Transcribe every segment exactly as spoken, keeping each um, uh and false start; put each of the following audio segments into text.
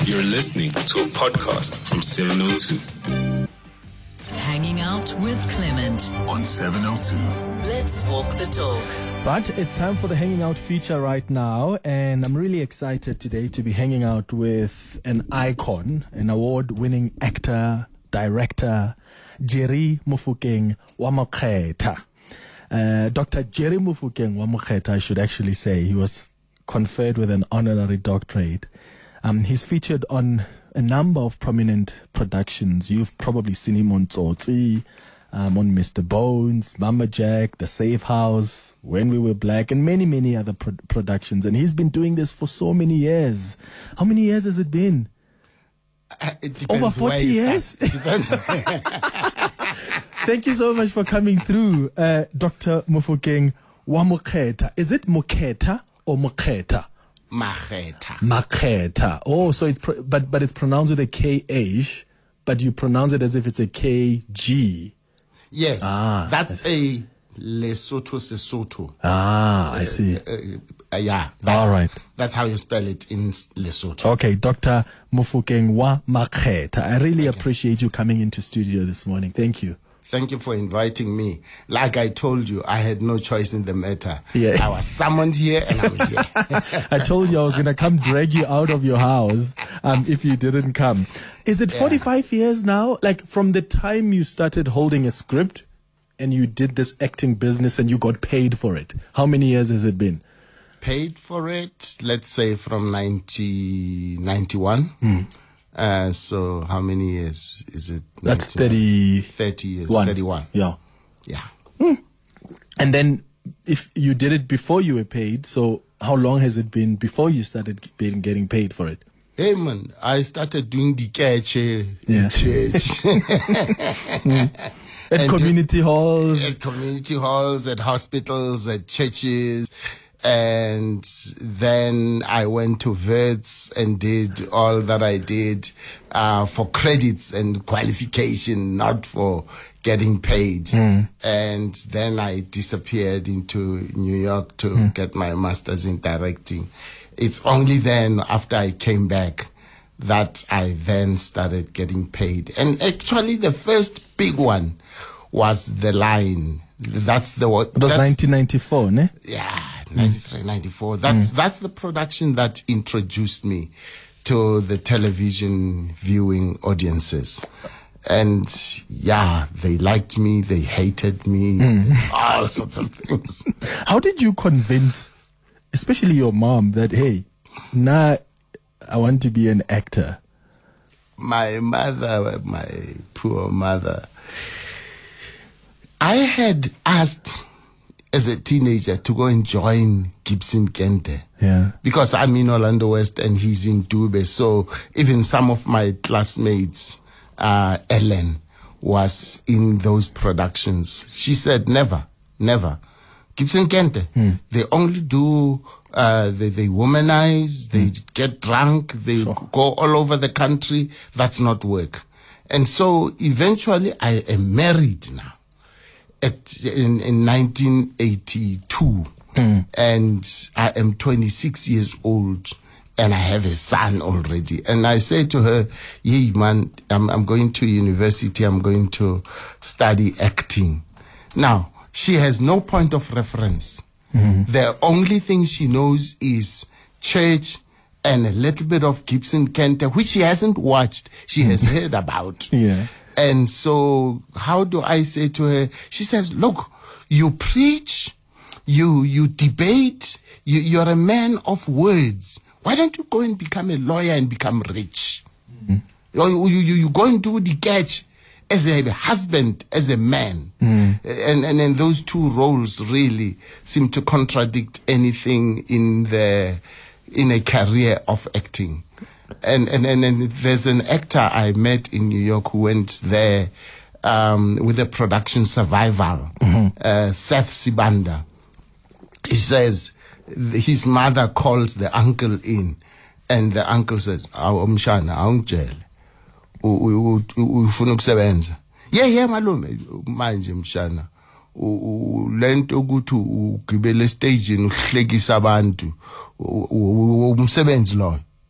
You're listening to a podcast from seven oh two. Hanging out with Clement on seven oh two. Let's walk the talk. But it's time for the Hanging Out feature right now, and I'm really excited today to be hanging out with an icon, an award-winning actor, director, Jerry Mofokeng wa Mokgetha. Uh, Doctor Jerry Mofokeng wa Mokgetha, I should actually say. He was conferred with an honorary doctorate. Um, he's featured on a number of prominent productions. You've probably seen him on Tsotsi, um, on Mister Bones, Mama Jack, The Safe House, When We Were Black, and many, many other pro- productions. And he's been doing this for so many years. How many years has it been? Uh, it Over forty years? Thank you so much for coming through, uh, Doctor Mofokeng wa Mokgetha. Is it Mokgetha or Mokgetha? Mokgetha. Mokgetha. Oh, so it's pro- but but it's pronounced with a K H, but you pronounce it as if it's a K G. Yes, ah, that's a Lesotho Sesotho. Ah, I see. Uh, uh, yeah, that's, all right. That's how you spell it in Lesotho. Okay, Doctor Mofokeng wa Mokgetha. I really okay. appreciate you coming into studio this morning. Thank you. Thank you for inviting me. Like I told you, I had no choice in the matter. Yeah. I was summoned here and I'm here. I told you I was going to come drag you out of your house um, if you didn't come. Is it yeah. forty-five years now? Like from the time you started holding a script and you did this acting business and you got paid for it. How many years has it been? Paid for it, let's say from nineteen ninety-one. Mm. Uh, so how many years is it? That's thirty. thirty years. One. thirty-one. Yeah. Yeah. Mm. And then if you did it before you were paid, so how long has it been before you started being, getting paid for it? Hey man, I started doing the catch in yeah. church. mm. At and community to, halls. At community halls, at hospitals, at churches. And then I went to Wits and did all that I did uh, for credits and qualification, not for getting paid. Mm. And then I disappeared into New York to mm. get my master's in directing. It's only then, after I came back, that I then started getting paid. And actually, the first big one was The Line. That's the what? It was nineteen ninety-four, ne? Yeah. ninety-three, ninety-four. That's mm. that's the production that introduced me to the television viewing audiences. And yeah, they liked me, they hated me, mm. all sorts of things. How did you convince, especially your mom, that, hey, nah, I want to be an actor? My mother, my poor mother, I had asked as a teenager to go and join Gibson Kente. Yeah. Because I'm in Orlando West and he's in Dube. So even some of my classmates, uh, Ellen, was in those productions. She said, never, never. Gibson Kente, hmm. they only do, uh, they, they womanize, they hmm. get drunk, they sure. go all over the country. That's not work. And so eventually I am married now. At, in, in nineteen eighty-two, mm. and I am twenty-six years old, and I have a son already. And I say to her, "Yay, man, I'm, I'm going to university. I'm going to study acting." Now she has no point of reference. Mm. The only thing she knows is church and a little bit of Gibson Kente, which she hasn't watched. She has heard about. Yeah. And so how do I say to her? She says, look, you preach, you you debate, you, you're a man of words. Why don't you go and become a lawyer and become rich? Mm-hmm. You, you, you go and do the catch as a husband, as a man. Mm. And, and, and those two roles really seem to contradict anything in the in a career of acting. And, and and and there's an actor I met in New York who went there um, with a production Survival, mm-hmm. uh, Seth Sibanda. He says his mother calls the uncle in, and the uncle says, "Umshana, awungitshele, ufuna ukusebenza." Yeah, yeah, malume, manje mshana. Lento ukuthi ugibele stage uhlekisa abantu umsebenzi lo.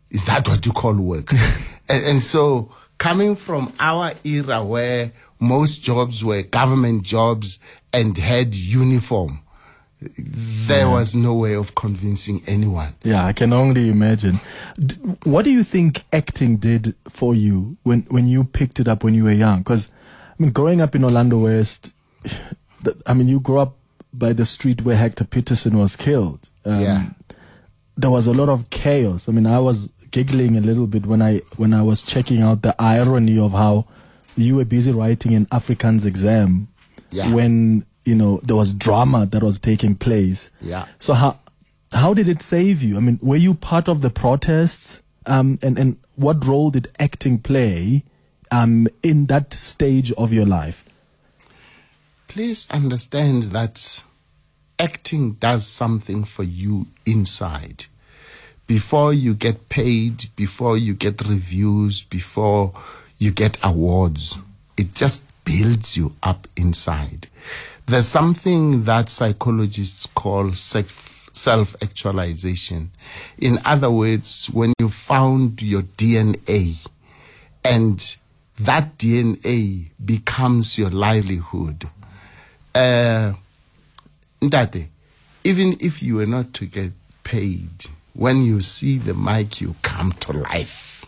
is that what you call work? and, and so coming from our era where most jobs were government jobs and had uniform, there yeah. was no way of convincing anyone. Yeah, I can only imagine. D- what do you think acting did for you when, when you picked it up when you were young? Because, I mean, growing up in Orlando West, I mean, you grew up by the street where Hector Peterson was killed. Um, yeah. There was a lot of chaos. I mean, I was giggling a little bit when I when I was checking out the irony of how you were busy writing an Afrikaans exam yeah. when, you know, there was drama that was taking place. Yeah. So how how did it save you? I mean, were you part of the protests? Um, and, and what role did acting play um, in that stage of your life? Please understand that acting does something for you inside. Before you get paid, before you get reviews, before you get awards, it just builds you up inside. There's something that psychologists call self-actualization. In other words, when you found your D N A and that D N A becomes your livelihood. Uh, Ndate, even if you were not to get paid, when you see the mic, you come to life.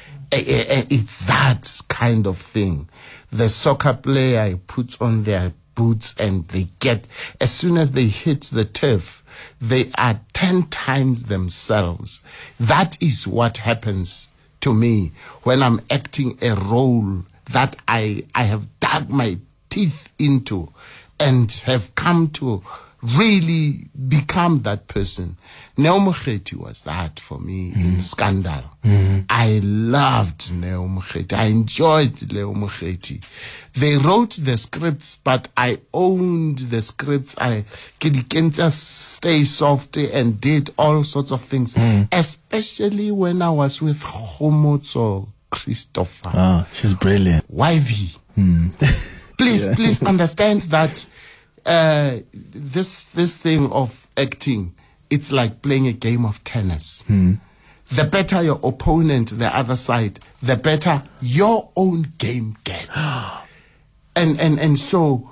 It's that kind of thing. The soccer player puts on their boots and they get, as soon as they hit the turf, they are ten times themselves. That is what happens to me when I'm acting a role that I, I have dug my teeth into and have come to really become that person. Neo Mokgethi was that for me mm. in Scandal. Mm. I loved Neo Mokgethi. I enjoyed Neo Mokgethi. They wrote the scripts, but I owned the scripts. I just stay soft and did all sorts of things, mm. especially when I was with Khomotso Christopher. Ah, she's brilliant. Y V. Mm. Please, yeah. please understand that uh, this this thing of acting, it's like playing a game of tennis. Mm. The better your opponent, the other side, the better your own game gets. and and and so,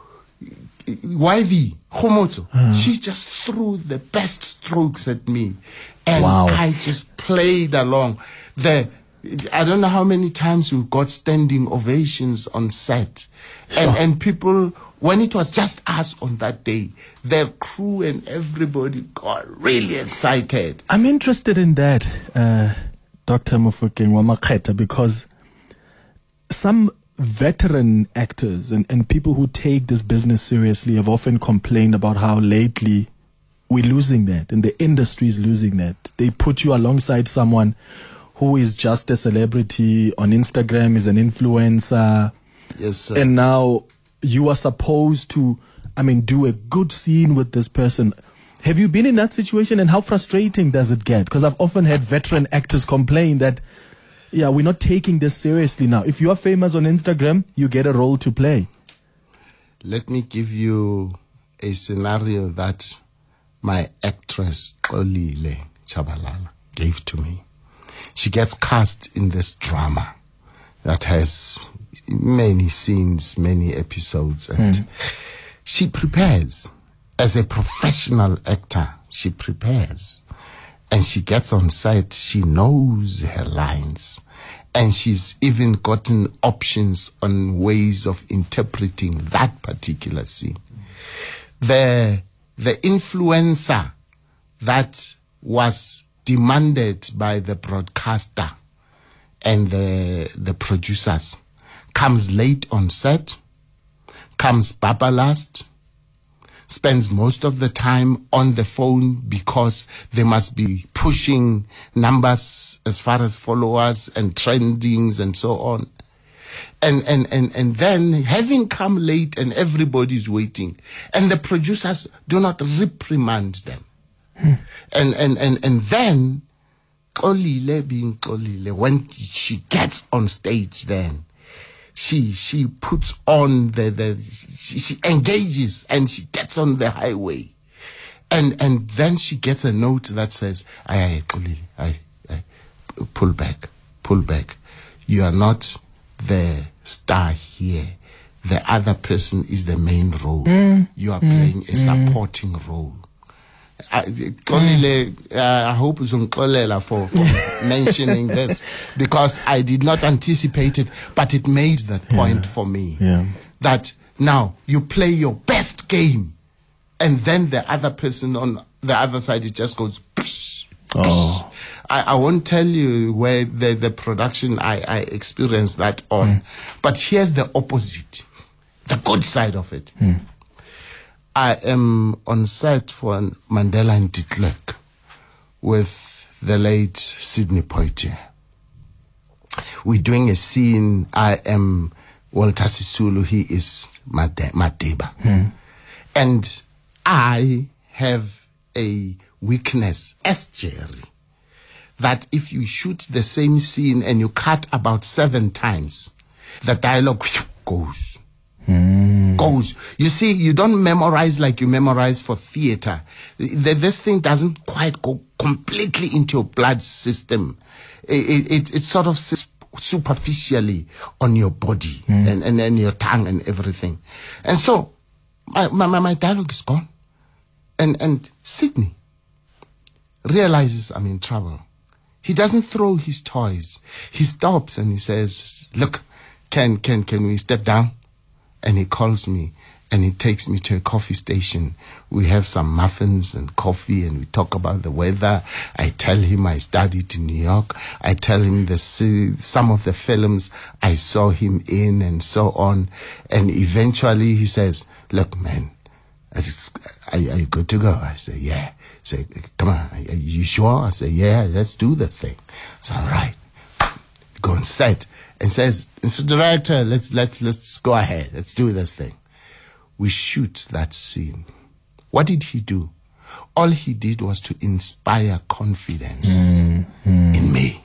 Y V, Khomotso, mm. she just threw the best strokes at me, and wow. I just played along. The I don't know how many times we got standing ovations on set. Sure. And, and people, when it was just us on that day, the crew and everybody got really excited. I'm interested in that, uh, Doctor Mofokeng Wamakgeta, because some veteran actors and, and people who take this business seriously have often complained about how lately we're losing that and the industry is losing that. They put you alongside someone who is just a celebrity on Instagram, is an influencer. Yes, sir. And now you are supposed to, I mean, do a good scene with this person. Have you been in that situation, and how frustrating does it get? Because I've often had veteran actors complain that, yeah, we're not taking this seriously now. If you are famous on Instagram, you get a role to play. Let me give you a scenario that my actress, Xolile Chabalala, gave to me. She gets cast in this drama that has many scenes, many episodes, and mm. she prepares. As a professional actor, she prepares. And she gets on set, she knows her lines. And she's even gotten options on ways of interpreting that particular scene. The, the influencer that was demanded by the broadcaster and the the producers comes late on set, comes baba last, spends most of the time on the phone because they must be pushing numbers as far as followers and trendings and so on. And, and, and, and then having come late and everybody's waiting, and the producers do not reprimand them. Hmm. And, and, and, and then, Xolile being Xolile, when she gets on stage then, she, she puts on the, the, she, she engages and she gets on the highway. And, and then she gets a note that says, aye, aye, Xolile, aye, aye, pull back, pull back. You are not the star here. The other person is the main role. Mm. You are playing mm. a supporting mm. role. I, mm. uh, I hope uzongixolela for, for mentioning this, because I did not anticipate it, but it made that point yeah. for me. Yeah. That now you play your best game, and then the other person on the other side, it just goes psh, psh. Oh. I, I won't tell you where the, the production I, I experienced that on, mm. but here's the opposite, the good side of it. Mm. I am on set for Mandela and de Klerk with the late Sidney Poitier. We're doing a scene. I am Walter Sisulu. He is Made- Madiba. Mm. And I have a weakness as Jerry, that if you shoot the same scene and you cut about seven times, the dialogue goes. Mm. Goes. You see, you don't memorize like you memorize for theater. This thing doesn't quite go completely into your blood system. It, it, it sort of sits superficially on your body mm. and, and, and your tongue and everything. And so, my, my, my dialogue is gone. And, and Sidney realizes I'm in trouble. He doesn't throw his toys. He stops and he says, look, can, can, can we step down? And he calls me and he takes me to a coffee station. We have some muffins and coffee and we talk about the weather. I tell him I studied in New York. I tell him the some of the films I saw him in and so on. And eventually he says, look, man, are, are you good to go? I say, yeah. Say, come on, are you sure? I say, yeah, let's do this thing. It's all right. Go on set and says, Mister Director, let's let's let's go ahead. Let's do this thing. We shoot that scene. What did he do? All he did was to inspire confidence mm, mm. in me.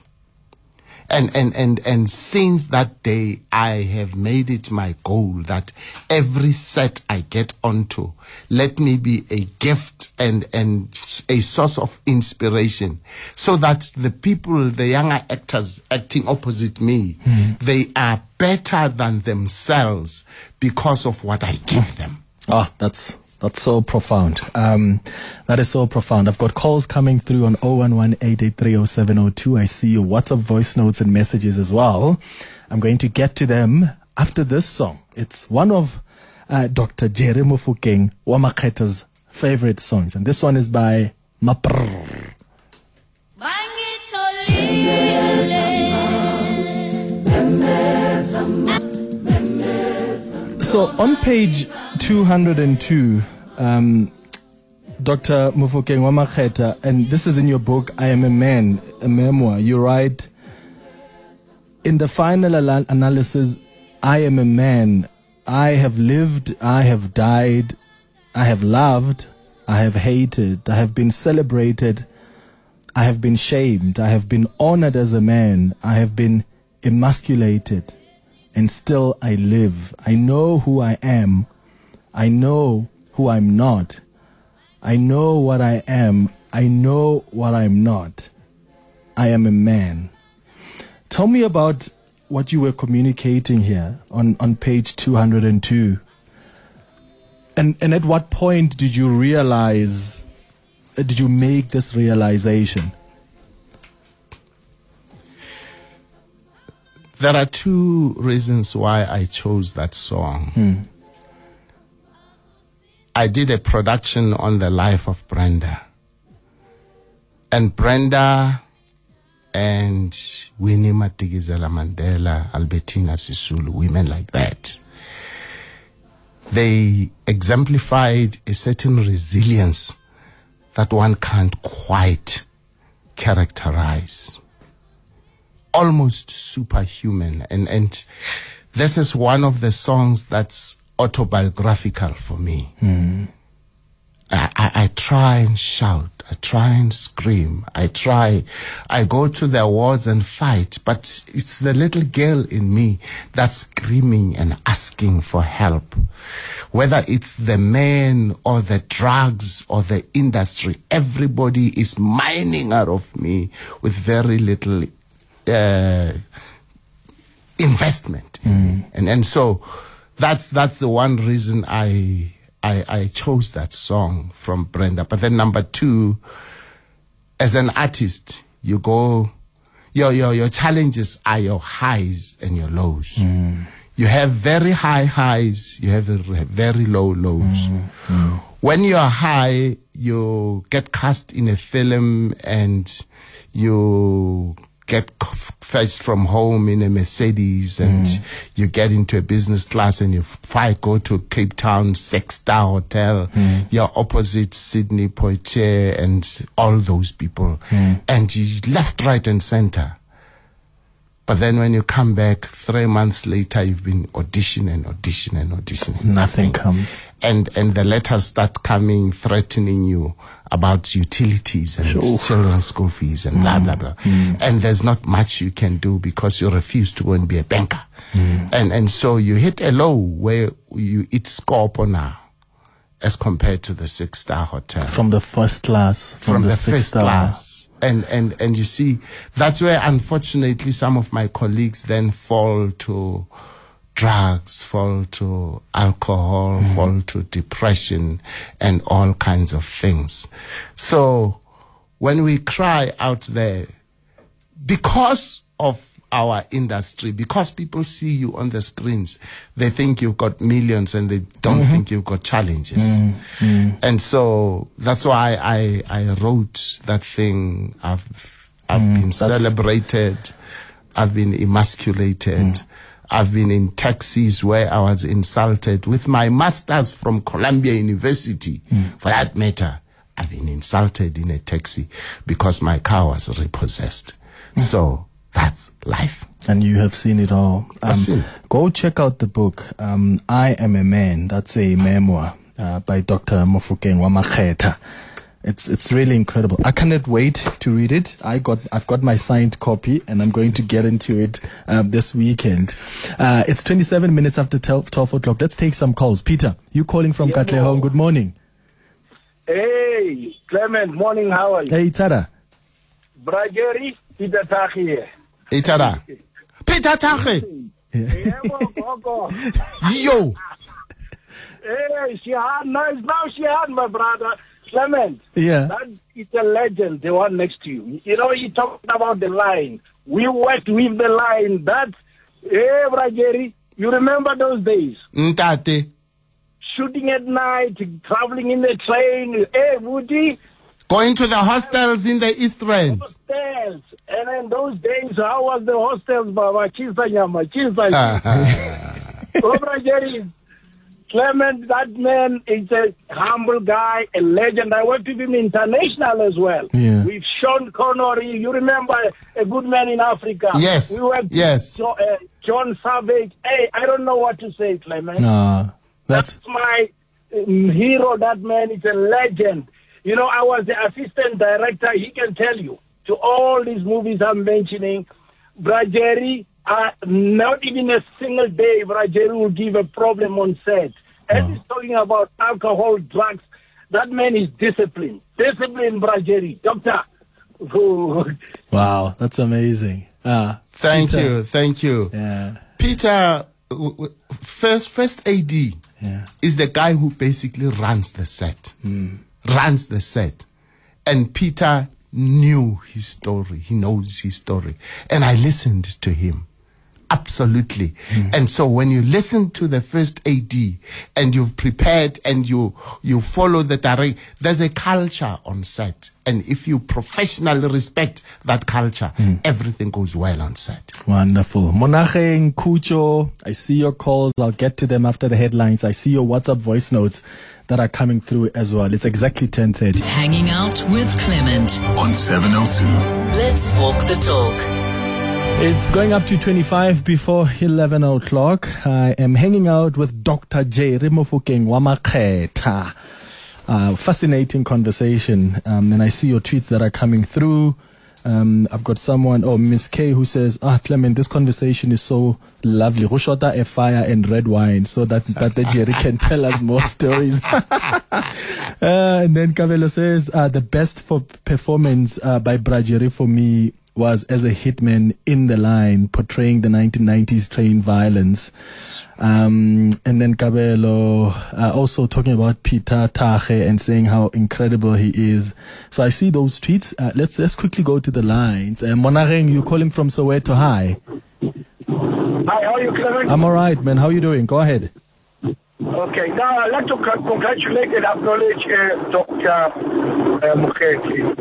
And, and, and, and since that day, I have made it my goal that every set I get onto, let me be a gift and, and a source of inspiration, so that the people, the younger actors acting opposite me, mm. they are better than themselves because of what I give them. Ah, that's... That's so profound. Um, that is so profound. I've got calls coming through on zero one one, eight eight three, zero seven zero two. I see your WhatsApp voice notes and messages as well. I'm going to get to them after this song. It's one of uh, Doctor Jerry Mofokeng Wamaketa's favorite songs. And this one is by Maprrr. So on page two hundred two, um, Doctor Mofokeng Wamaketa, and this is in your book, I Am a Man, a memoir, you write, in the final al- analysis, I am a man. I have lived, I have died, I have loved, I have hated, I have been celebrated, I have been shamed, I have been honored as a man, I have been emasculated. And still I live. I know who I am. I know who I'm not. I know what I am. I know what I'm not. I am a man. Tell me about what you were communicating here on, on page two hundred two. And, and at what point did you realize, uh, did you make this realization? There are two reasons why I chose that song. Hmm. I did a production on the life of Brenda. And Brenda and Winnie Madikizela Mandela, Albertina Sisulu, women like that, they exemplified a certain resilience that one can't quite characterize. Almost superhuman. And, and this is one of the songs that's autobiographical for me. Mm. I, I, I try and shout. I try and scream. I try. I go to the awards and fight. But it's the little girl in me that's screaming and asking for help. Whether it's the men or the drugs or the industry, everybody is mining out of me with very little uh, investment. Mm. And and so that's that's the one reason I, I I chose that song from Brenda. But then number two, as an artist, you go your your your challenges are your highs and your lows. Mm. You have very high highs, you have very low lows. Mm. Mm. When you're high, you get cast in a film and you get fetched from home in a Mercedes, and mm. you get into a business class and you fly, go to Cape Town Six Star Hotel. Mm. You're opposite Sidney Poitier and all those people. Mm. And you left, right and center. But then when you come back three months later, you've been auditioning and auditioning and auditioning. Nothing comes. And and the letters start coming, threatening you about utilities and Sure. children's school fees and Mm. blah, blah, blah. Mm. And there's not much you can do because you refuse to go and be a banker. Mm. And and so you hit a low where you eat scorpo now as compared to the six-star hotel. From the first class, from, From the, the sixth first star. class. And, and, and you see, that's where unfortunately some of my colleagues then fall to drugs, fall to alcohol, mm. fall to depression and all kinds of things. So when we cry out there, because of our industry, because people see you on the screens, they think you've got millions and they don't mm-hmm. think you've got challenges. Mm-hmm. And so that's why I, I wrote that thing. I've, I've mm, been celebrated. I've been emasculated. Mm. I've been in taxis where I was insulted with my masters from Columbia University. Mm. For that matter, I've been insulted in a taxi because my car was repossessed. Mm. So that's life. And you have seen it all. Um, I've seen. Go check out the book, um, I Am a Man. That's a memoir uh, by Doctor Mofokeng Wamakhetha. It's it's really incredible. I cannot wait to read it. I got I've got my signed copy, and I'm going to get into it um, this weekend. Uh, it's twenty-seven minutes after twelve, twelve o'clock. Let's take some calls. Peter, you calling from Yeah, Katlehong. no. Good morning. Hey, Clement, morning, how are you? Hey, Tara. Brajeri, Peter Taki here. Itara. Peter Tache. Yeah, Gogo. Yo. Hey, Shihan, nice now, Shihan, my brother. Clement, Yeah. that is a legend, the one next to you. You know, you talked about the line. We worked with the line. That's, hey, Brajeri, you remember those days? Ntate. Shooting at night, traveling in the train. Hey, Woody. Going to the hostels in the East Rand. Hostels. And in those days, how was the hostels, Baba? Chisa nyama, chisa nyama. Cobra Jerry, Clement, that man is a humble guy, a legend. I worked with him international as well. Yeah. With Sean Connery. You remember A Good Man in Africa? Yes, We worked yes. with Jo- uh, John Savage. Hey, I don't know what to say, Clement. Uh, that's That's my um, hero. That man is a legend. You know, I was the assistant director. He can tell you to all these movies I'm mentioning. Brajeri, uh, not even a single day Brajeri will give a problem on set. And Oh. he's talking about alcohol, drugs. That man is disciplined. Disciplined, Brajeri. Doctor. wow. That's amazing. Uh, Thank Peter. you, thank you. Yeah. Peter, w- w- first first A D Yeah. is the guy who basically runs the set. Runs the set. And Peter knew his story. He knows his story. And I listened to him. Absolutely. And so when you listen to the first A D and you've prepared and you you follow the direct, there's a culture on set. And if you professionally respect that culture, everything goes well on set. Wonderful. Monacheng, Kucho, I see your calls. I'll get to them after the headlines. I see your WhatsApp voice notes that are coming through as well. It's exactly ten thirty. Hanging out with Clement. On seven oh two. Let's walk the talk. It's going up to twenty-five before eleven o'clock. I am hanging out with Doctor Jerry Mofokeng Wamakhetha. Uh, fascinating conversation. Um, and I see your tweets that are coming through. Um, I've got someone, oh, Miss K, who says, ah, Clement, this conversation is so lovely. Rushota a fire and red wine so that, that the Jerry can tell us more stories. uh, and then Kabelo says, uh, the best for performance uh, by Brajeri for me was as a hitman in the line, portraying the nineteen nineties train violence. Um, and then Kabelo uh, also talking about Peter Tache and saying how incredible he is. So I see those tweets. Uh, let's let's quickly go to the lines. Uh, Monareng, you calling from Soweto. Hi. Hi, how are you, Clement? I'm all right, man. How are you doing? Go ahead. Okay, now I'd like to c- congratulate and acknowledge uh, Doctor Uh, Mokgethi.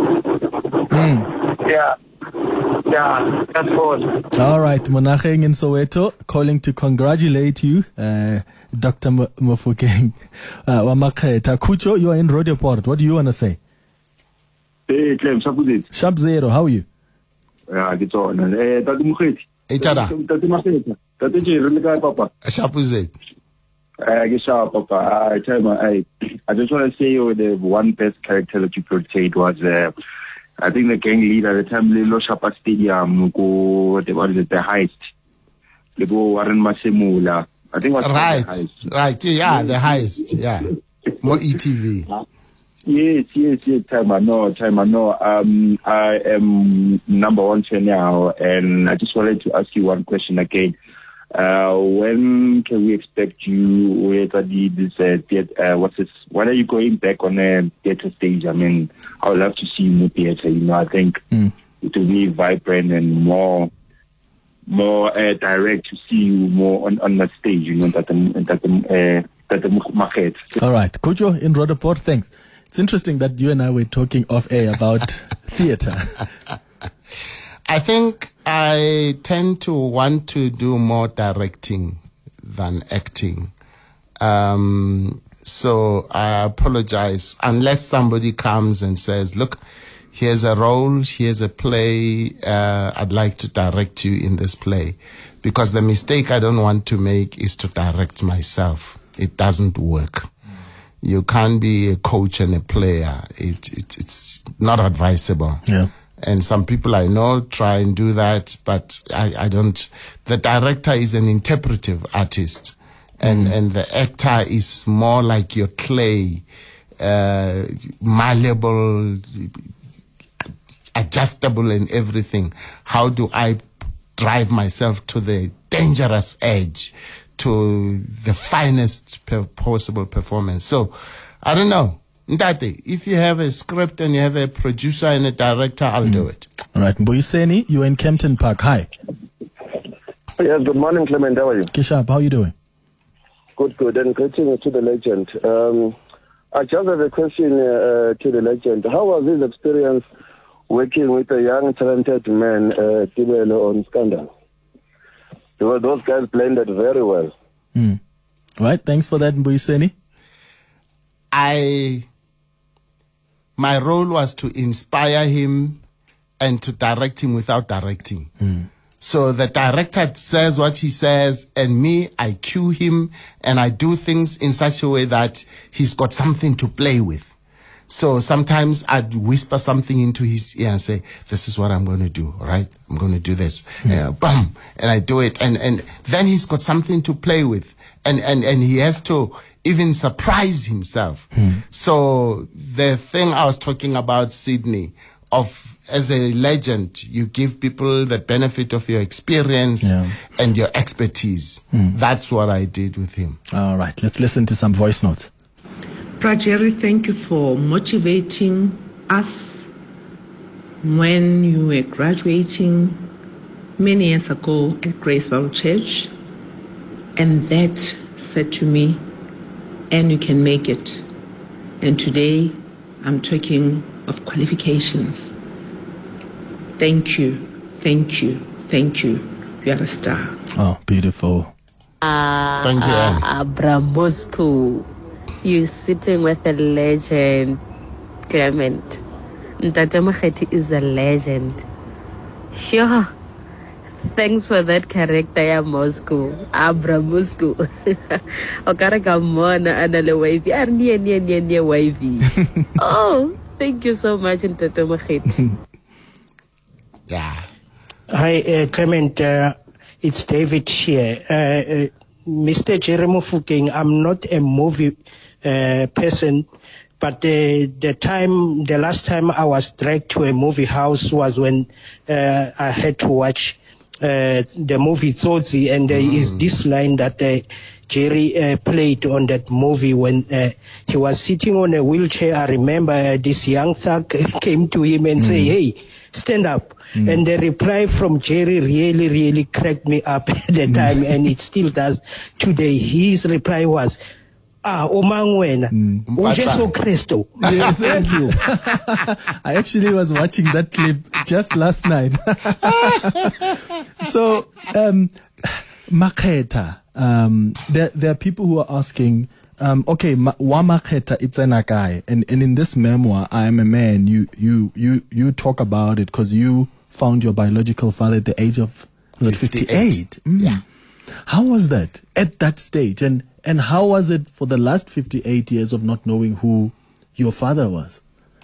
Mm. Yeah, yeah, that's all. All right, Monareng in Soweto calling to congratulate you, uh, Doctor M- Mofokeng. Uh, Wamaketa. Kucho, you are in Roodepoort. What do you want to say? Hey, Clem, Sapuzit. Sharp Zero, how are you? Yeah, it's on. Eh, Tati Mokgethi. Hey, Tada. Tati Mokgethi. Tati J, really guy, Papa. Shapuzet. I guess, Papa. I tell you, I, I just want to say, oh, the one best character that you portrayed was, uh, I think the gang leader at the time, Lilo Shapa Stadium, go, the, what is it, the heist. They go Warren Masemula. I think it was Right, the heist. right. Yeah, the highest. Yeah. More E T V. Yes, yes, yes, time I know, time I know. Um, I am number one fan now, and I just wanted to ask you one question again. Uh, when can we expect you with this uh, theater, uh, what's this? When are you going back on a theater stage? I mean, I would love to see you in the theater. You know, I think mm. it will be vibrant and more, more uh, direct to see you more on, on the stage. You know, that the that the uh, that the market. All right, Kucho in Roodepoort. Thanks. It's interesting that you and I were talking off air about theater. I think I tend to want to do more directing than acting. Um, so I apologize unless somebody comes and says, look, here's a role, here's a play, uh, I'd like to direct you in this play. Because the mistake I don't want to make is to direct myself. It doesn't work. You can't be a coach and a player. It, it it's not advisable. Yeah. And some people I know try and do that, but I, I don't. The director is an interpretive artist, and, mm. and the actor is more like your clay, uh, malleable, adjustable and everything. How do I drive myself to the dangerous edge, to the finest per- possible performance? So, I don't know. Ndate, if you have a script and you have a producer and a director, I'll mm. do it. All right. Mbuyiseni, you're in Kempton Park. Hi. Yes, good morning, Clement. How are you? Kishap, how are you doing? Good, good. And greetings to the legend. Um, I just have a question uh, to the legend. How was his experience working with a young, talented man, uh, Tibelo, on Scandal? Because those guys blended very well. Mm. All right. Thanks for that, Mbuyiseni. I... My role was to inspire him and to direct him without directing. Mm. So the director says what he says, and me, I cue him, and I do things in such a way that he's got something to play with. So sometimes I'd whisper something into his ear and say, this is what I'm going to do, all right? I'm going to do this. Mm. Uh, bam! And I do it. And, and then he's got something to play with. And, and, and he has to even surprise himself. Mm. So the thing I was talking about, Sydney, of as a legend, you give people the benefit of your experience yeah. and your expertise. Mm. That's what I did with him. All right, let's listen to some voice notes. Brajeri, thank you for motivating us when you were graduating many years ago at Grace Bible Church. And that said to me, and you can make it. And today, I'm talking of qualifications. Thank you, thank you, thank you. You are a star. Oh, beautiful. Uh, thank you, Anne. Uh, Abramoscu, you're sitting with a legend, Clement. Ntate Mokgethi is a legend. Sure. Thanks for that character, ya Moscow. Abra Moscow. Okara kamona anale wavy. Ar nie nie nie nie wavy. Oh, thank you so much, Ntate Mokgethi. Yeah. Hi, uh, Clement. Uh, it's David here. Uh, uh, Mister Jerry Mofokeng, I'm not a movie uh, person, but uh, the time, the last time I was dragged to a movie house was when uh, I had to watch uh, the movie Tsotsi, and there mm. is this line that uh, Jerry uh, played on that movie when uh, he was sitting on a wheelchair. I remember uh, this young thug came to him and mm. say, "Hey, stand up." Mm. And the reply from Jerry really, really cracked me up at the mm. time, and it still does today. His reply was, "Ah, Omangwena, Ujesu Christo." Yes, thank you. I actually was watching that clip just last night. So, um, Maketa, um, there, there are people who are asking, um, okay, wa Maketa, it's an guy, and and in this memoir, I Am a Man, you you you you talk about it because you found your biological father at the age of fifty-eight. Mm. Yeah. How was that at that stage, and and how was it for the last fifty-eight years of not knowing who your father was?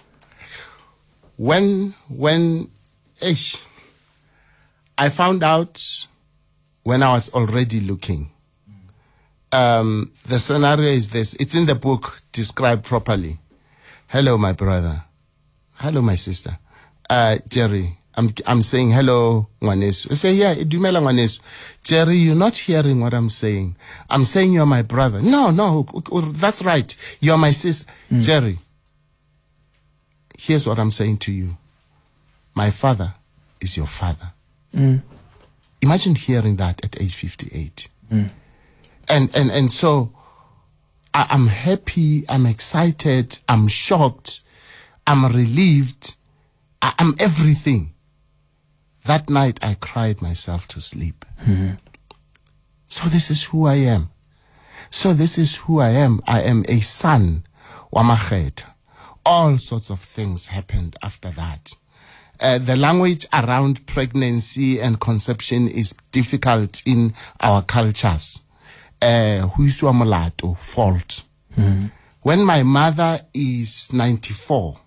When when ish, I found out when I was already looking. Um, the scenario is this. It's in the book, described properly. Hello, my brother. Hello, my sister. Uh, Jerry, I'm I'm saying hello, Ngwanesu. I say, yeah, Dumela Ngwanesu. Jerry, you're not hearing what I'm saying. I'm saying you're my brother. No, no, that's right. You're my sister. Mm. Jerry, here's what I'm saying to you. My father is your father. Mm. Imagine hearing that at age fifty-eight. Mm. And, and, and so I, I'm happy, I'm excited, I'm shocked, I'm relieved, I, I'm everything. That night I cried myself to sleep. Mm-hmm. So this is who I am. So this is who I am. I am a son, Wamaketa. All sorts of things happened after that. Uh, the language around pregnancy and conception is difficult in our cultures. Uh, fault. Mm-hmm. When my mother is ninety-four,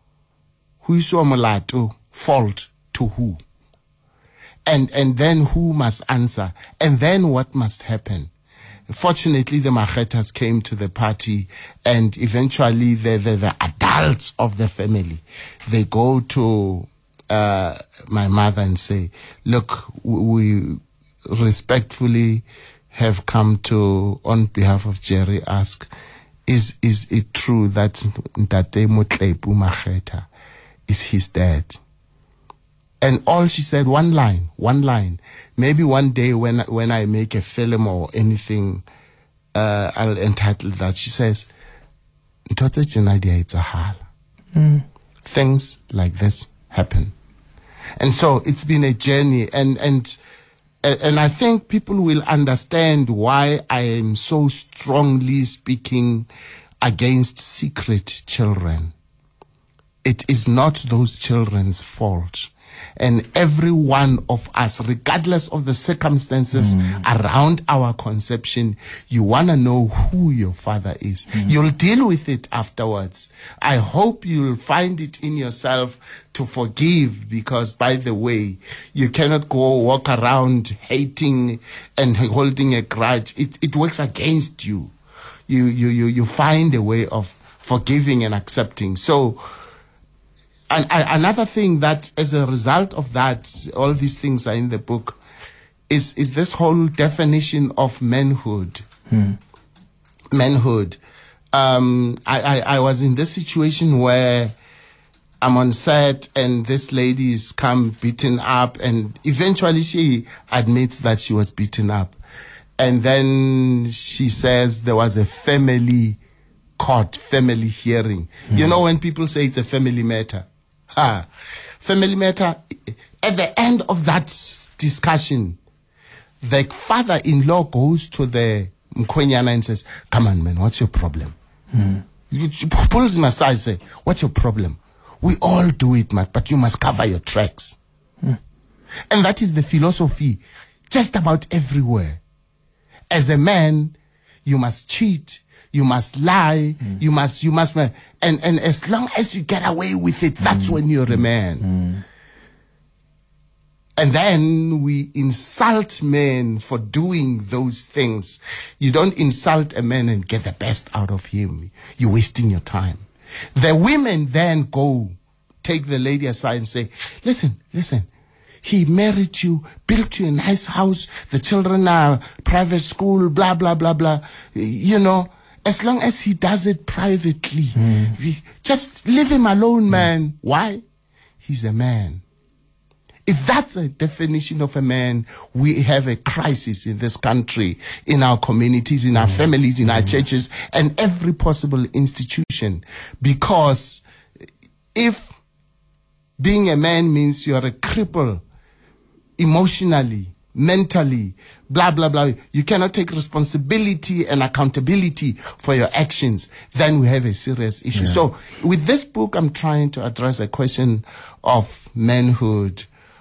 fault to who? And and then who must answer? And then what must happen? Fortunately, the Machetas came to the party, and eventually the, the, the adults of the family, they go to uh, my mother and say, look, we respectfully have come to, on behalf of Jerry, ask, is is it true that Ntate Motlepu Macheta is his dad? And all she said, one line, one line. Maybe one day when when I make a film or anything, uh, I'll entitle that. She says, Ntote Jenadia Itzahala. Mm. Things like this happen. And so it's been a journey, and and and I think people will understand why I am so strongly speaking against secret children. It is not those children's fault. And every one of us, regardless of the circumstances mm. around our conception, you want to know who your father is. Mm. You'll deal with it afterwards. I hope you'll find it in yourself to forgive, because, by the way, you cannot go walk around hating and holding a grudge. It, it works against you. You, you, you, you find a way of forgiving and accepting. So, And another thing that, as a result of that, all these things are in the book, is is this whole definition of manhood. Hmm. Manhood. Um, I, I, I was in this situation where I'm on set and this lady is come beaten up, and eventually she admits that she was beaten up. And then she says there was a family court, family hearing. Hmm. You know, when people say it's a family matter. Ah, family matter. At the end of that discussion, the father-in-law goes to the Mkhwenyana and says, come on, man, what's your problem? Mm. He pulls him aside and says, what's your problem? We all do it, man, but you must cover your tracks. Mm. And that is the philosophy just about everywhere. As a man, you must cheat. You must lie. Mm. You must, you must, and, and as long as you get away with it, that's mm. when you're a man. Mm. And then we insult men for doing those things. You don't insult a man and get the best out of him. You're wasting your time. The women then go, take the lady aside and say, listen, listen, he married you, built you a nice house, the children are private school, blah, blah, blah, blah. You know, as long as he does it privately, mm. we, just leave him alone, mm. man. Why? He's a man. If that's a definition of a man, we have a crisis in this country, in our communities, in our families, in our churches, and every possible institution. Because if being a man means you're a cripple emotionally, mentally, blah, blah, blah, you cannot take responsibility and accountability for your actions, then we have a serious issue. Yeah. So with this book, I'm trying to address a question of manhood,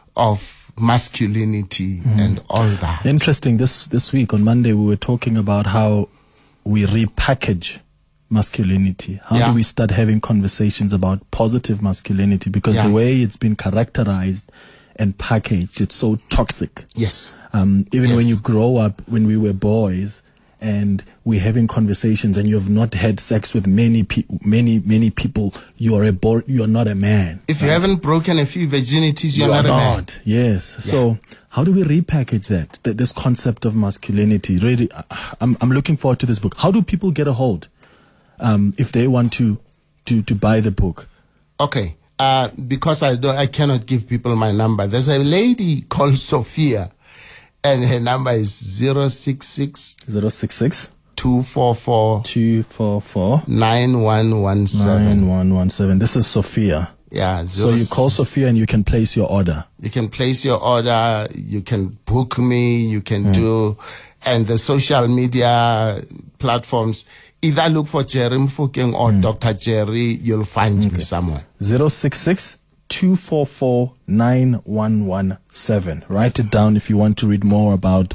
of masculinity, mm. and all that. Interesting. This this week on Monday, we were talking about how we repackage masculinity. How yeah. do we start having conversations about positive masculinity? Because yeah. the way it's been characterized and packaged, it's so toxic. Yes. Um, even yes. when you grow up, when we were boys, and we're having conversations, and you have not had sex with many people, many many people, you are a bo- you are not a man. If you right? haven't broken a few virginities, you're you not, not a man. Yes. Yeah. So how do we repackage that? Th- this concept of masculinity. Really, I'm I'm looking forward to this book. How do people get a hold, um, if they want to, to to buy the book? Okay. Uh, because I don't, I cannot give people my number. There's a lady called Sophia, and her number is zero six six zero six six two four four two four four nine one one seven nine one one seven. This is Sophia. Yeah. So you call Sophia and you can place your order. You can place your order. You can book me. You can mm. do, and the social media platforms. Either look for Jerry Mfokeng or mm. Doctor Jerry. You'll find okay. me somewhere. Zero six six two four four nine one one seven. Write it down if you want to read more about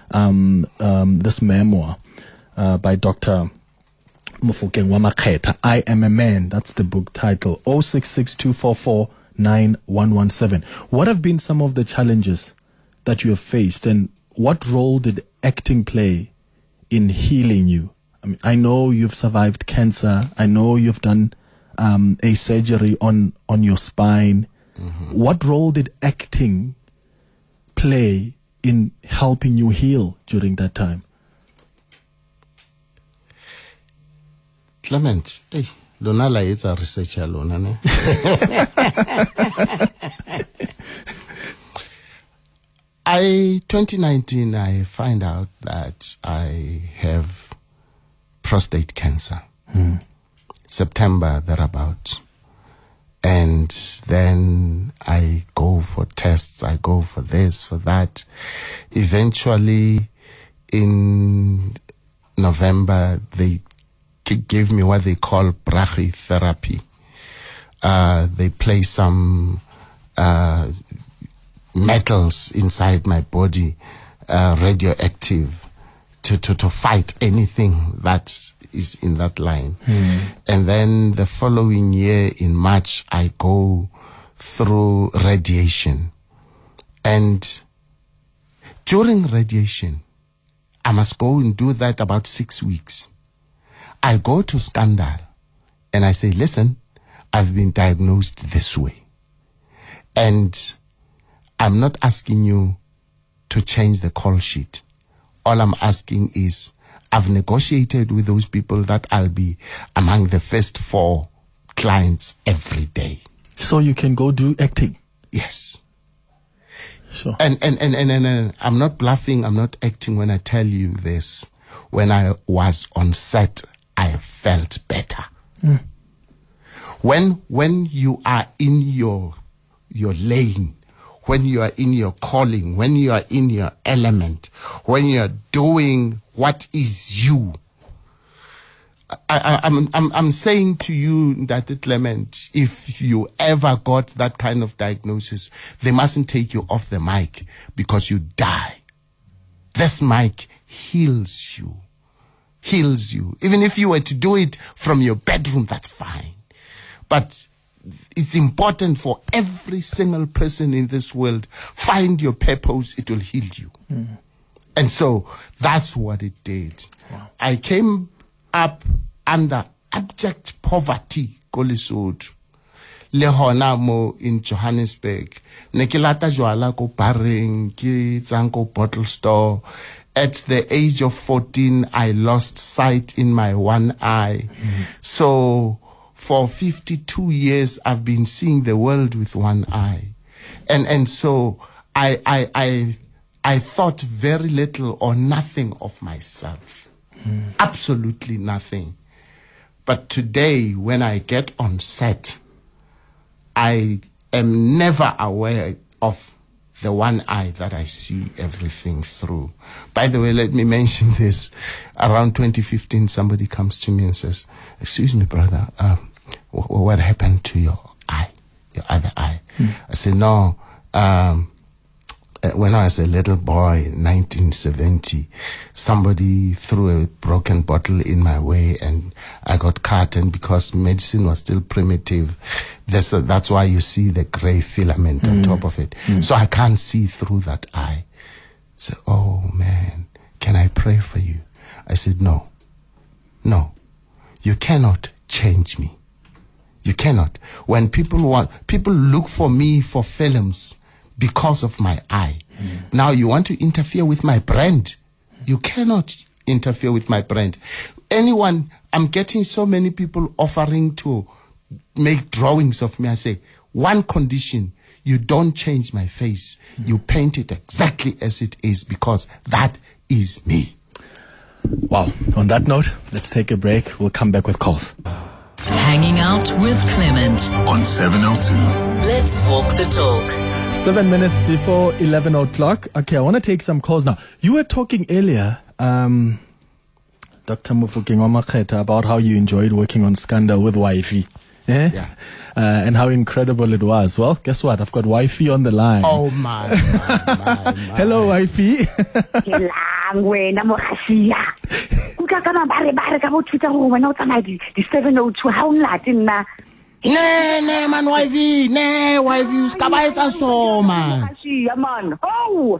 um, um, this memoir uh, by Doctor Mofokeng Wamaketa. I Am a Man. That's the book title. zero six six two four four nine one one seven. What have been some of the challenges that you have faced, and what role did acting play in healing you? I mean, I know you've survived cancer. I know you've done um, a surgery on, on your spine. Mm-hmm. What role did acting play in helping you heal during that time? Clement, hey, lona la etsa research ya lona ne. I twenty nineteen I find out that I have prostate cancer. Mm. September thereabout. And then I go for tests, I go for this, for that. Eventually, in November, they g- gave me what they call brachytherapy. Uh, they place some uh, metals inside my body, uh, radioactive, to, to, to fight anything that is in that line. Mm. And then the following year in March, I go through radiation. And during radiation, I must go and do that about six weeks. I go to Scandal and I say, listen, I've been diagnosed this way. And I'm not asking you to change the call sheet. All I'm asking is, I've negotiated with those people that I'll be among the first four clients every day. So you can go do acting? Yes. Sure. And, and, and, and, and, and I'm not bluffing, I'm not acting when I tell you this. When I was on set, I felt better. Mm. When, when you are in your, your lane, when you are in your calling, when you are in your element, when you are doing what is you. I, I, I'm, I'm, I'm saying to you that, Clement, if you ever got that kind of diagnosis, they mustn't take you off the mic because you die. This mic heals you, heals you. Even if you were to do it from your bedroom, that's fine. But it's important for every single person in this world. Find your purpose, it will heal you. Mm. And so that's what it did. Wow. I came up under abject poverty ko Lesotho. Le hona mo in Johannesburg. Ne ke lata jwala ko bareng, ke tsang ko bottle store. At the age of fourteen, I lost sight in my one eye. Mm-hmm. So for fifty-two years, I've been seeing the world with one eye. And and so I I I I thought very little or nothing of myself. Mm. Absolutely nothing. But today, when I get on set, I am never aware of the one eye that I see everything through. By the way, let me mention this. Around twenty fifteen, somebody comes to me and says, excuse me, brother, um, w- what happened to your eye, your other eye? Mm. I said, no, um, when I was a little boy, nineteen seventy, somebody threw a broken bottle in my way and I got cut. And because medicine was still primitive, that's, uh, that's why you see the gray filament mm. on top of it. Mm. So I can't see through that eye. So, oh man, can I pray for you? I said, no, no, you cannot change me. You cannot. When people want, people look for me for films because of my eye. Mm. Now you want to interfere with my brand. You cannot interfere with my brand. Anyone, I'm getting so many people offering to make drawings of me. I say, one condition, you don't change my face. Mm. You paint it exactly as it is because that is me. Wow. On that note, let's take a break. We'll come back with calls. Hanging out with Clement on seven oh two. Let's walk the talk. Seven minutes before eleven o'clock. Okay, I want to take some calls now. You were talking earlier, um, Doctor Mufokeng Omaketa, about how you enjoyed working on Scandal with Wifey. Eh? Yeah. Uh, and how incredible it was. Well, guess what? I've got Wifey on the line. Oh my, my, my, my. Hello, Wifey. Ne, ne, man, Wifey, ne, Wifey, skabaita so, man. man. Oh!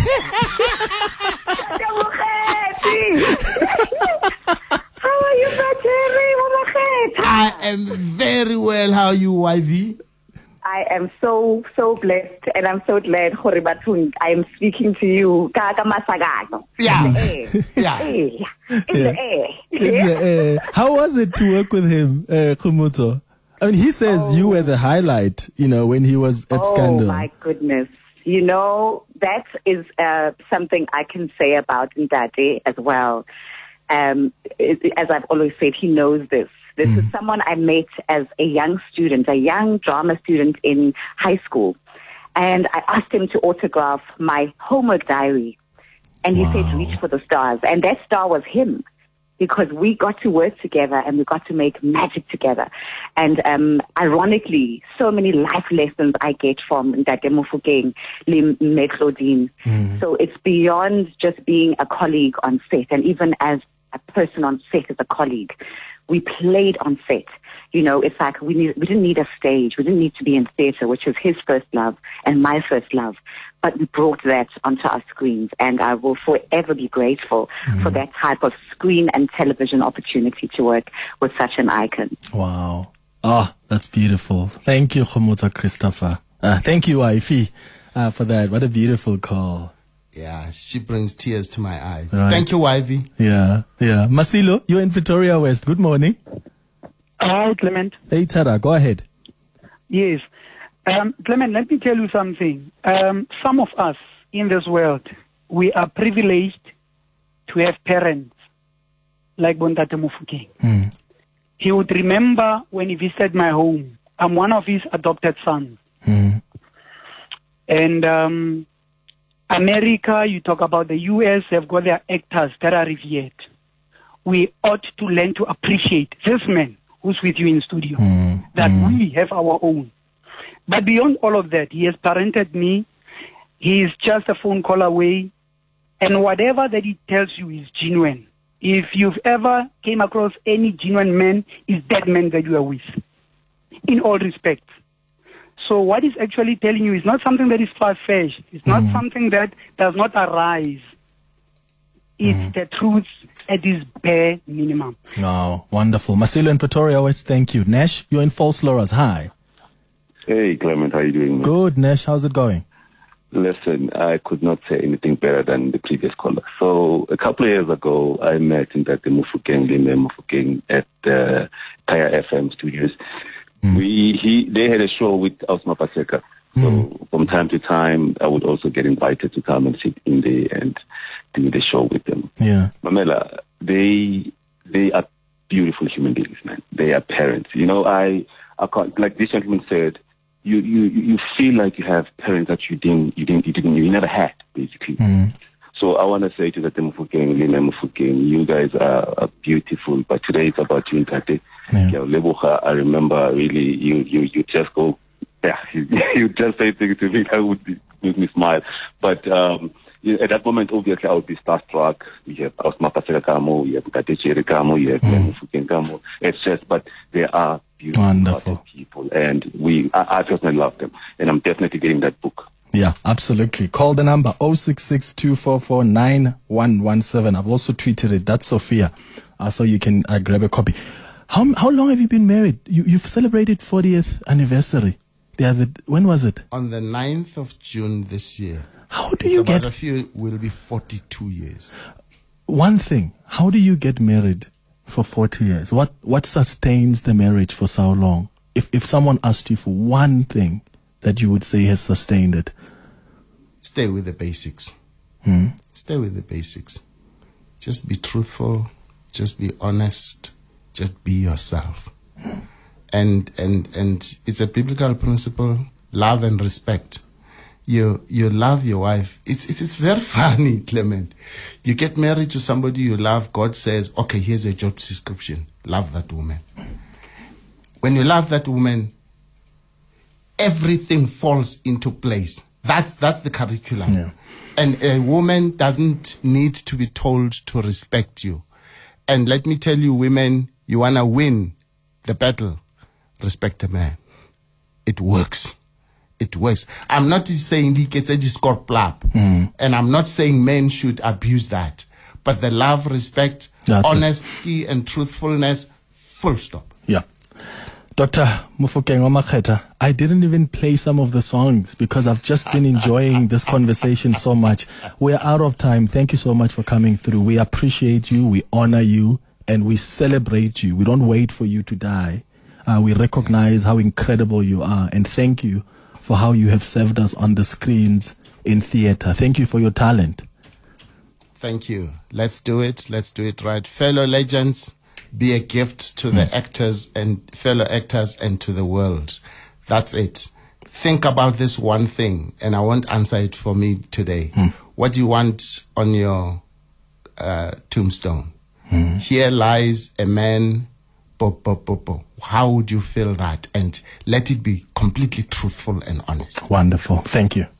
How are you, Jerry? I am very well. How are you, Wifey? I am so, so blessed, and I'm so glad, Horibatung, I am speaking to you. Yeah. In the air. Yeah. In Yeah. the air. In the air. How was it to work with him, uh, Khumuzo? I mean, he says Oh. you were the highlight, you know, when he was at Oh, Scandal. my goodness. You know, that is uh, something I can say about Ndate as well. Um, it, as I've always said, he knows this. This Mm. is someone I met as a young student, a young drama student in high school. And I asked him to autograph my homework diary. And he Wow. said, reach for the stars. And that star was him, because we got to work together and we got to make magic together. And um, ironically, so many life lessons I get from Ndate Mofokeng, Lim Metlodine. Mm. So it's beyond just being a colleague on set, and even as a person on set, as a colleague. We played on set. You know, it's like we need, we didn't need a stage. We didn't need to be in theater, which is his first love and my first love. But we brought that onto our screens, and I will forever be grateful mm. for that type of screen and television opportunity to work with such an icon. Wow. Oh, that's beautiful. Thank you, Khumuzo Christopher. Uh, thank you, Wifey, uh, for that. What a beautiful call. Yeah, she brings tears to my eyes. Right. Thank you, Wifey. Yeah, yeah. Masilo, you're in Pretoria West. Good morning. Hi, Clement. Hey, Tara, go ahead. Yes. Um, Clement, let me tell you something. Um, some of us in this world, we are privileged to have parents like Bontate Mofokeng. Mm. He would remember when he visited my home. I'm one of his adopted sons. Mm. And um, America, you talk about the U S, they've got their actors that are revered. We ought to learn to appreciate this man who's with you in studio, Mm. that Mm. we have our own. But beyond all of that, he has parented me. He is just a phone call away. And whatever that he tells you is genuine. If you've ever came across any genuine man, it's that man that you are with, in all respects. So what he's actually telling you is not something that is far-fetched. It's not Mm. something that does not arise. It's Mm. the truth at this bare minimum. Oh, wonderful. Masilo in Pretoria West, thank you. Nash, you're in False Loras. Hi. Hey, Clement, how are you doing? Man? Good, Nash. How's it going? Listen, I could not say anything better than the previous caller. So a couple of years ago, I met in that the Mufukeng, Lime Mufukeng at the Kaya F M studios. Mm. We he they had a show with Osma Paseka. So mm. from time to time, I would also get invited to come and sit in there and do the show with them. Yeah, Mamela, they they are beautiful human beings, man. They are parents. You know, I I can't, like this gentleman said. You, you you feel like you have parents that you didn't you didn't you didn't you never had, basically. Mm. So I want to say to the Mufukeng, Lina Mufukeng, you guys are, are beautiful, but today it's about you, Ntate. Yeah. I remember really you you you just go yeah you, you just say things to me that would make me smile. But um at that moment, obviously, I would be starstruck. You have Osma Paseka Kamo, you have Ntate Jerry Kamo, you have Mufukeng Kamo. It's just, but they are beautiful wonderful people, and we I, I personally love them, and I'm definitely getting that book. Yeah, absolutely. Call the number oh six six, two four four, nine one one seven. I've also tweeted it. That's Sophia. Uh, so you can uh, grab a copy. How how long have you been married? You, you've celebrated fortieth anniversary. The other, when was it? On the ninth of June this year. How do it's you about get... a few will be forty-two years. One thing, how do you get married for forty years? What what sustains the marriage for so long? If if someone asked you for one thing that you would say has sustained it. Stay with the basics. Hmm? Stay with the basics. Just be truthful. Just be honest. Just be yourself. Hmm. And and and it's a biblical principle: love and respect. You you love your wife. It's, it's it's very funny, Clement. You get married to somebody you love. God says, "Okay, here's a job description. Love that woman." When you love that woman, everything falls into place. That's that's the curriculum. Yeah. And a woman doesn't need to be told to respect you. And let me tell you, women, you wanna win the battle, respect a man. It works. It works. I'm not saying he gets a score plap, mm. and I'm not saying men should abuse that. But the love, respect, That's honesty, it. and truthfulness, full stop. Yeah. Doctor Mufukeng Omaketa, I didn't even play some of the songs because I've just been enjoying this conversation so much. We're out of time. Thank you so much for coming through. We appreciate you, we honor you, and we celebrate you. We don't wait for you to die. Uh, we recognize how incredible you are, and thank you for how you have served us on the screens in theater. Thank you for your talent. Thank you. Let's do it. Let's do it right. Fellow legends, be a gift to mm. the actors and fellow actors and to the world. That's it. Think about this one thing, and I won't answer it for me today. Mm. What do you want on your uh, tombstone? Mm. Here lies a man. Bo, bo, bo, bo. How would you feel that? And let it be completely truthful and honest. Wonderful. Thank you.